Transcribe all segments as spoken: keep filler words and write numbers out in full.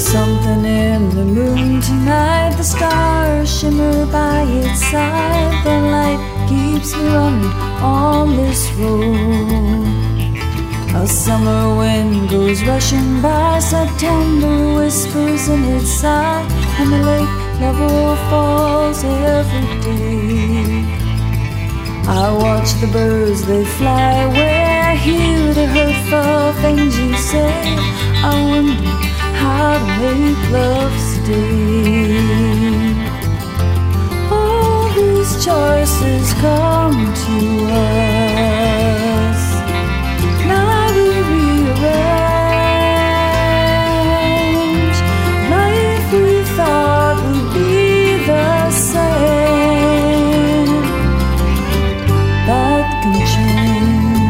something in the moon tonight. The stars shimmer by its side. The light keeps me running on this road. A summer wind goes rushing by. September whispers in its side, and the lake level falls every day. I watch the birds, they fly away. I hear the hurtful things you say. I wonder how to make love stay. All these choices come to us. Now we rearrange. Life we thought would be the same. That can change.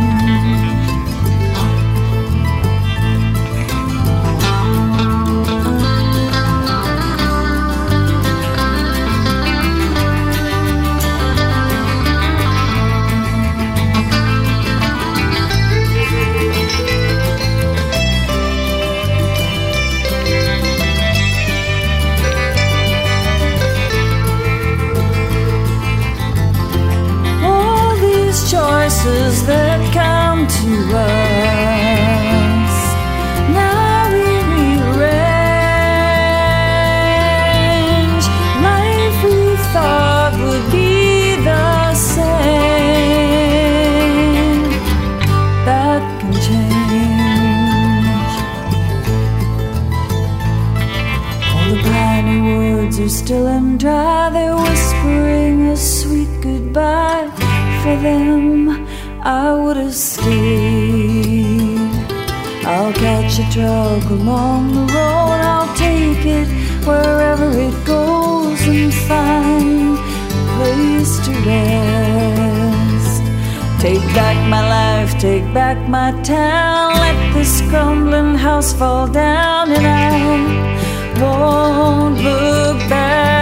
Choices that come to us. Now we rearrange. Life we thought would be the same. That can change. All the briny words are still and dry. They're whispering a sweet goodbye. For them, I would have stayed. I'll catch a truck along the road. I'll take it wherever it goes and find a place to rest. Take back my life, take back my town. Let this crumbling house fall down, and I won't look back.